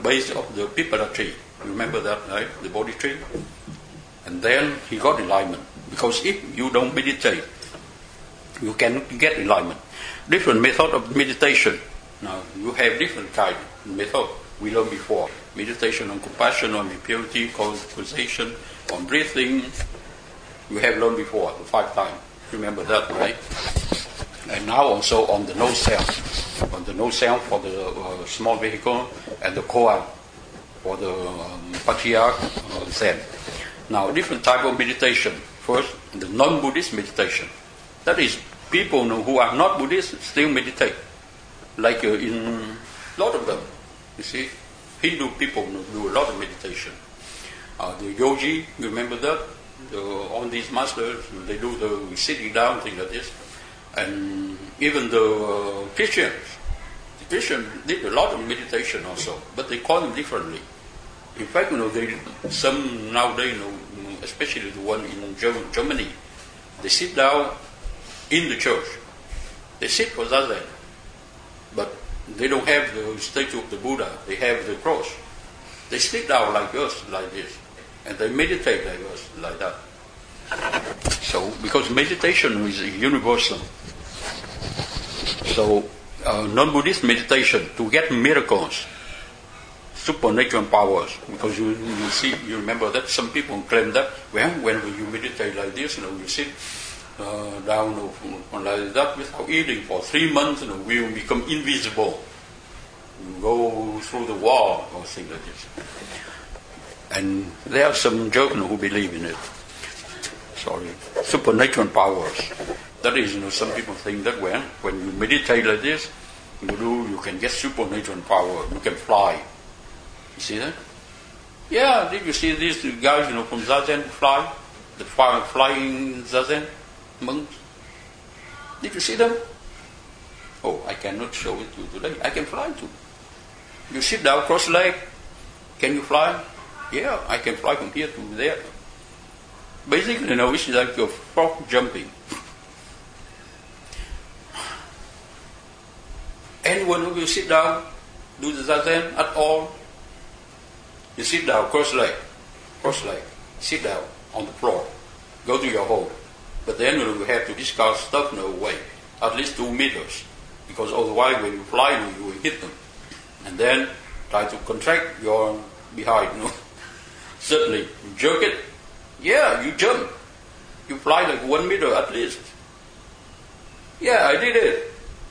Speaker 1: base of the pipala tree. You remember that, right? The Bodhi tree. And then he got enlightenment. Because if you don't meditate, you cannot get enlightenment. Different method of meditation. Now, you have different kind of method. We learned before. Meditation on compassion, on impurity, causation, on breathing. You have learned before, the five times. Remember that, right? And now also on the no self. On the no self for the uh, small vehicle and the koan for the um, patriarch uh, Zen. Now, different type of meditation. First, the non-Buddhist meditation. That is, people who are not Buddhist still meditate. Like uh, in a lot of them, you see, Hindu people do a lot of meditation. Uh, the yogi, you remember that? The, all these masters, they do the sitting down thing like this. And even the uh, Christians, the Christians did a lot of meditation also, but they call them differently. In fact, you know, they, some nowadays, you know, especially the one in Germany, they sit down in the church. They sit for zazen, but they don't have the statue of the Buddha. They have the cross. They sit down like us, like this, and they meditate like us, like that. So, because meditation is universal. So, uh, non-Buddhist meditation to get miracles, supernatural powers, because you, you see, you remember that some people claim that, well, when you meditate like this, you know, you sit uh, down or like that without eating for three months, you know, we will become invisible. You go through the wall or things like this. And there are some Jogna who believe in it. Sorry, supernatural powers. That is, you know, some people think that when when you meditate like this, you do, you can get supernatural power. You can fly. You see that? Yeah, did you see these guys, you know, from Zazen fly? The flying Zazen monks? Did you see them? Oh, I cannot show it to you today. I can fly too. You sit down, cross leg. Can you fly? Yeah, I can fly from here to there. Basically, you know, it's like a frog jumping. Anyone who will sit down, do the zazen at all, you sit down, cross leg, cross leg, sit down on the floor, go to your hole. But then you have to discard stuff in a way, at least two meters, because otherwise when you fly, you will hit them. And then try to contract your behind, you know. Suddenly, you jerk it, yeah, you jump. You fly like one meter at least. Yeah, I did it.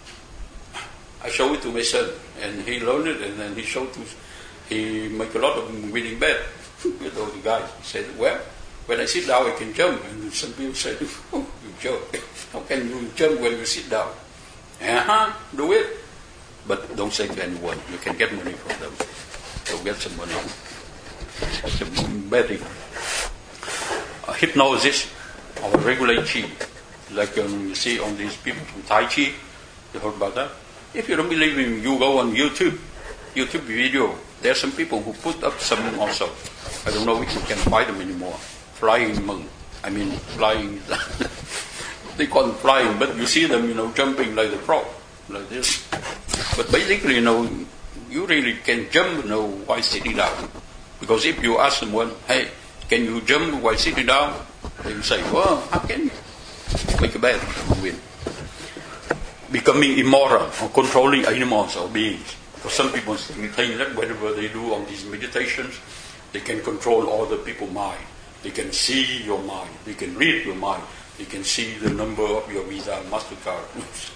Speaker 1: I showed it to my son, and he learned it, and then he showed to, he make a lot of winning bet with all the guys. He said, well, when I sit down, I can jump. And some people said, oh, you joke. How can you jump when you sit down? Uh-huh, do it. But don't say to anyone. You can get money from them. So get some money. Some betting. Uh, hypnosis or regulate chi. Like um, you see on these people from Tai Chi. You heard about that? If you don't believe me, you go on YouTube. YouTube video. There are some people who put up some also. I don't know if you can find them anymore. Flying monk. I mean, flying. They call them flying, but you see them, you know, jumping like the frog. Like this. But basically, you know, you really can jump, you know, while sitting down. Because if you ask someone, hey, can you jump while sitting down? They will say, well, how can you? Make a bet, you win. Becoming immoral or controlling animals or beings. For some people think that whenever they do on these meditations, they can control all the people's mind. They can see your mind. They can read your mind. They can see the number of your Visa, MasterCard.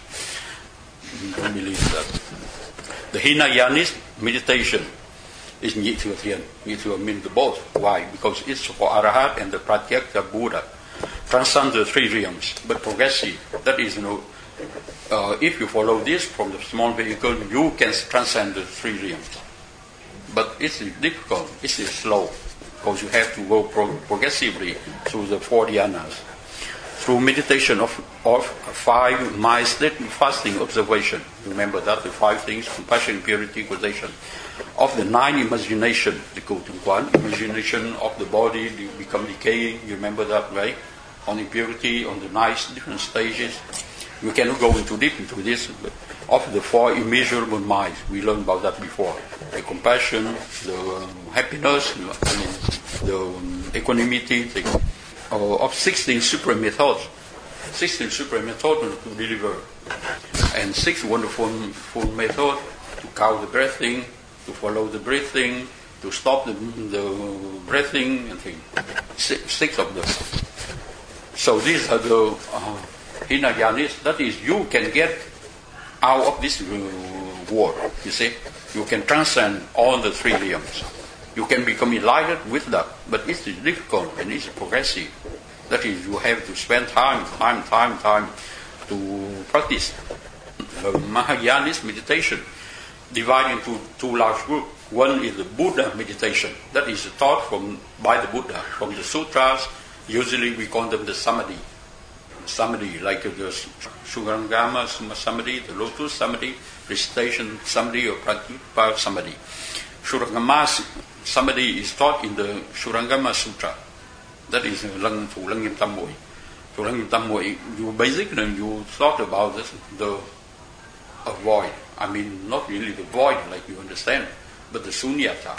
Speaker 1: Don't believe that. The Hinayanist meditation is Nhị Thừa Thiền. Nhị Thừa means the both. Why? Because it's for Arahat and the Pratyeka Buddha. Transcend the three realms, but progressive. That is, you know, uh, if you follow this from the small vehicle, you can transcend the three realms. But it's difficult. It's slow because you have to go pro- progressively through the four dhyanas. Through meditation of, of five mild state fasting observation. Remember that, the five things, compassion, purity, causation. Of the nine imagination, the Kutumkwan, imagination of the body become decaying, you remember that, right? On impurity, on the nice different stages. We cannot go into deep into this, but of the four immeasurable minds. We learned about that before. The compassion, the um, happiness, I mean, the um, equanimity, the, uh, of sixteen supreme methods. sixteen supreme methods to deliver. And six wonderful full methods to count the breathing, to follow the breathing, to stop the, the breathing, and things. Six, six of them. So these are the uh, Hinayanis. That is, you can get out of this uh, world, you see. You can transcend all the three realms. You can become enlightened with that, but it's difficult and it's progressive. That is, you have to spend time, time, time, time to practice. The Mahayanist meditation divided into two large groups. One is the Buddha meditation. That is taught from by the Buddha, from the sutras. Usually we call them the samadhi. Samadhi, like the Shurangama samadhi, the lotus samadhi, recitation samadhi or pratyupa samadhi. Shurangama samadhi is taught in the Shurangama Sutra. That is Lăng Thủ Lăng Nghiêm Tam Muội. Thủ Lăng Nghiêm Tam Muội, you basically you thought about this, the a void. I mean, not really the void like you understand, but the sunyata.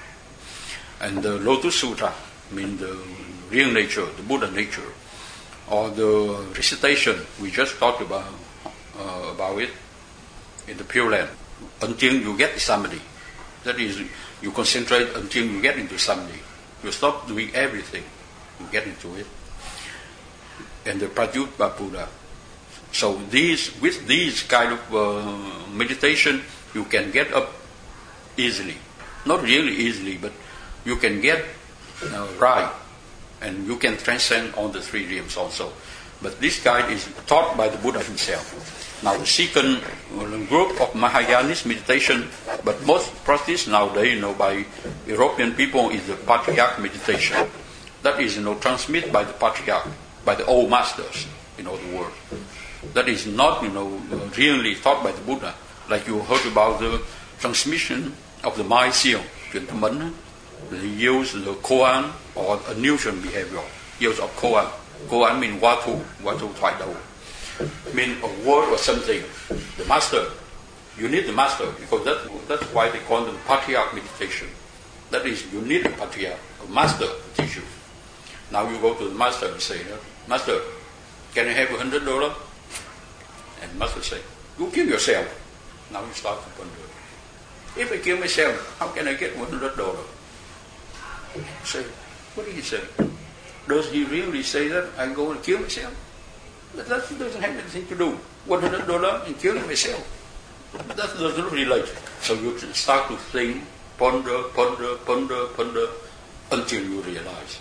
Speaker 1: And the Lotus Sutra, I mean the real nature, the Buddha nature, or the recitation we just talked about uh, about it in the Pure Land, until you get the samadhi. That is, you concentrate until you get into samadhi. You stop doing everything, you get into it. And the Pratyupa Buddha. So these, with these kind of uh, meditation, you can get up easily. Not really easily, but you can get uh, right. And you can transcend all the three realms also. But this guide is taught by the Buddha himself. Now the second group of Mahayanist meditation, but most practiced nowadays, you know, by European people, is the Patriarch meditation. That is, you know, transmitted by the Patriarch, by the old masters in all the world. That is not, you know, really taught by the Buddha. Like you heard about the transmission of the mind seal, truyền tâm ấn. They use the koan or a neutral behavior. Use of koan. Koan means watu, watu thoại đầu. Mean a word or something. The master. You need the master because that, that's why they call them Patriarch meditation. That is, you need a Patriarch, a master to teach you. Now you go to the master and say, Master, can I have a hundred dollars? And the master say, you kill yourself. Now you start to ponder. If I kill myself, how can I get one hundred dollars? Say, what did he say? Does he really say that I'm going to kill myself? That doesn't have anything to do. one hundred dollars and killing myself. That doesn't relate. So you start to think, ponder, ponder, ponder, ponder, until you realize.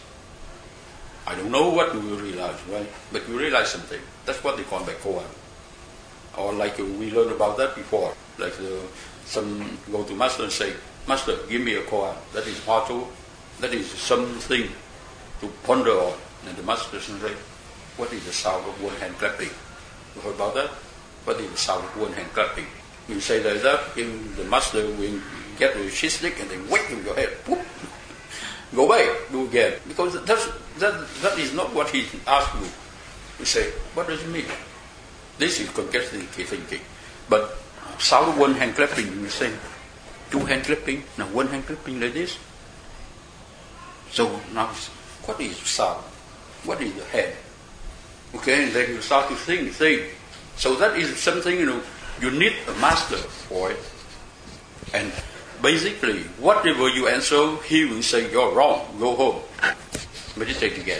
Speaker 1: I don't know what you realize, right? But you realize something. That's what they call by koan. Or like we learned about that before. Like the, some go to master and say, Master, give me a koan. That is watu. That is something to ponder on. And the master says, what is the sound of one hand clapping? You heard about that? What is the sound of one hand clapping? You say like that, the master will get the shit stick and then whack in your head. Whoop. Go away, do again. Because that's, that, that is not what he asked you. You say, what does it mean? This is congested thinking. But sound of one hand clapping, you say, two hand clapping, now one hand clapping like this. So now, what is sound? What is the head? Okay, and then you start to think, think. So that is something, you know, you need a master for it. And basically, whatever you answer, he will say, you're wrong, go home. Meditate again.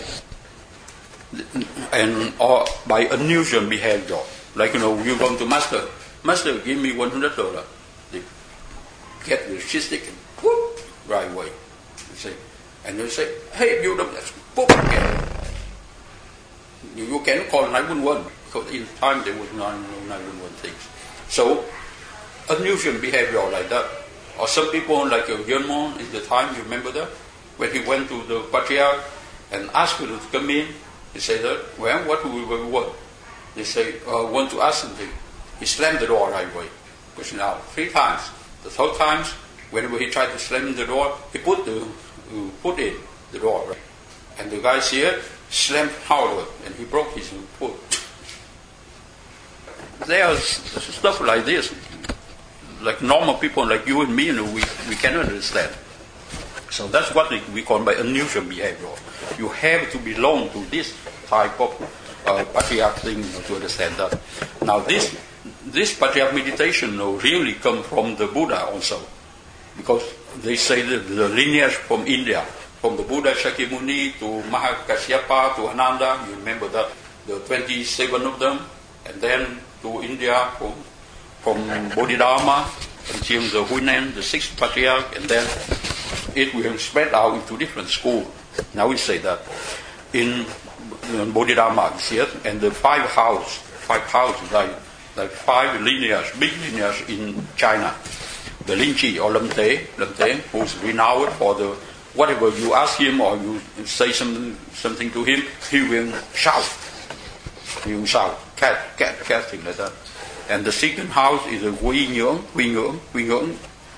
Speaker 1: And or by unusual behavior. Like, you know, you go to master, Master, give me one hundred dollars. They get the shit stick and whoop, right away. You see? And they say, hey, you don't, whoop again. You, you can call nine one one because in time there was no nine one one things. So, unusual behavior like that. Or some people like uh, Yermon in the time, you remember that? When he went to the Patriarch and asked him to come in, he said, well, what do we want? They say, uh, want to ask something. He slammed the door right away. Pushing out three times. The third time, whenever he tried to slam the door, he put the uh, put in the door. Right? And the guy here slammed harder and he broke his foot. there are stuff like this, like normal people like you and me, you know, we, we cannot understand. So that's what we call by unusual behavior. You have to belong to this type of uh, patriarch thing, you know, to understand that. Now this this patriarch meditation, you know, really come from the Buddha also, because they say that the lineage from India, from the Buddha Shakyamuni to Mahakasyapa to Ananda, you remember that, the twenty-seven of them, and then to India from, from Bodhidharma until the Huineng, the sixth patriarch, and then it will spread out into different schools. Now we say that in Bodhidharma, and the five house, five houses, like, like five lineage, big lineage in China. The Linchi or Lemte, Lemte, who's renowned for the whatever you ask him or you say some, something to him, he will shout. He will shout, cat, cat, cat, thing like that. And the second house is a Hui Nyung, Hui Nyung, Hui Nyung,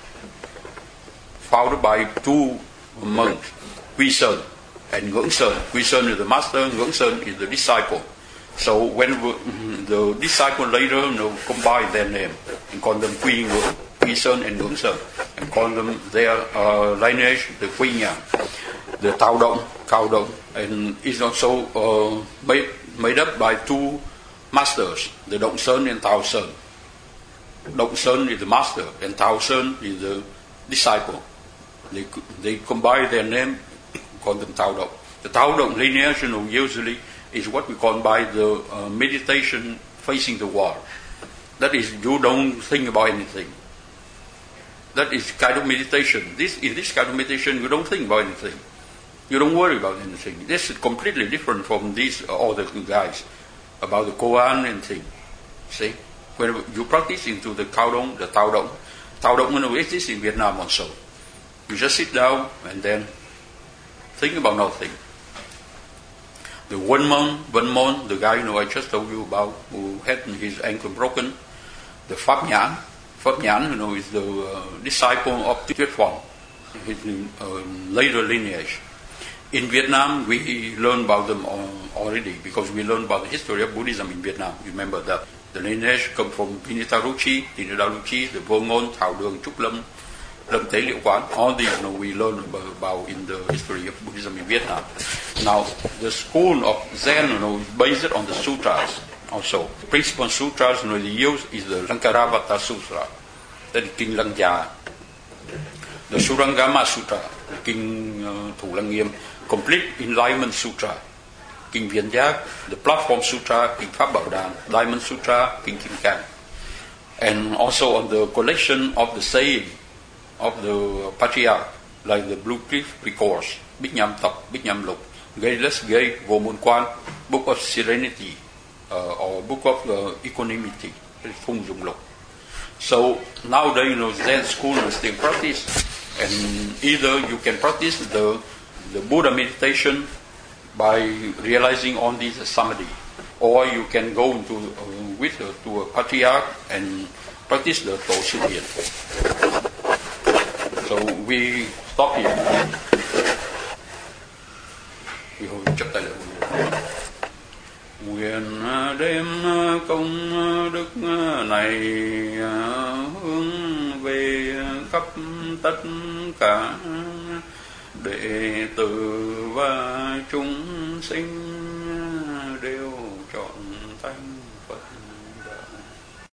Speaker 1: founded by two monks, Hui Sơn and Ngưỡng Sơn. Hui Sơn is the master, Ngưỡng Sơn is the disciple. So when the disciple later, you know, combine their name and call them Hui Ngưỡng, Hui Sơn and Ngưỡng Sơn, and call them their uh, lineage the Hui Nhang, the Tao Dong, Cao Dong, and is also uh, made made up by two masters, the Dong Sơn and Tao Sơn. Dong Sơn is the master, and Tao Sơn is the disciple. They they combine their name, call them Tao Dong. The Tao Dong lineage, you know, usually is what we call by the uh, meditation facing the wall. That is, you don't think about anything. That is kind of meditation. This in this kind of meditation, you don't think about anything. You don't worry about anything. This is completely different from these other guys about the koan and thing. See, when you practice into the Cao Dong, the Tao Dong, Tao Dong, you know, exists in Vietnam also. You just sit down and then think about nothing. The Wen Mon, Wen Mon, the guy, you know, I just told you about, who had his ankle broken, the Pháp Nhãn, Pháp Nhãn, you know, is the uh, disciple of Tuyết Phong, his uh, later lineage. In Vietnam, we learn about them already because we learn about the history of Buddhism in Vietnam. You remember that the lineage come from Pinitaruchi, Tinadaruchi, the Vô Ngôn, Thảo Đường, Trúc Lâm, Lâm Tế Liễu Quán. All these, you know, we learn about in the history of Buddhism in Vietnam. Now, the school of Zen, you know, is based on the sutras. Also, the principal sutras, you know, they use is the Lankaravata Sutra, that is Kinh Lăng Gia, the Surangama Sutra, the Kinh uh, Thủ Lăng Nghiêm, Complete Enlightenment Sutra, Kinh Viên Giác, the Platform Sutra, Kinh Pháp Bảo Đàn, Diamond Sutra, Kinh Kim Cang, and also on the collection of the saying of the Patriarch, like the Blue Cliff Recourse, Bích Nham Tập, Bích Nham Lục, Gayless Gay, Vô Môn Quan, Book of Serenity, uh, or Book of uh, Equanimity, Phung Dung Lục. So nowadays, you know, Zen school is still practice, and either you can practice the the Buddha meditation by realizing on this samadhi, or you can go into uh, with uh, to a patriarch and practice the Tổ Sư Thiền. So we stop here. We hold chắp tay lại. Nguyện đêm công đức này hướng về khắp tất cả đệ tử và chúng sinh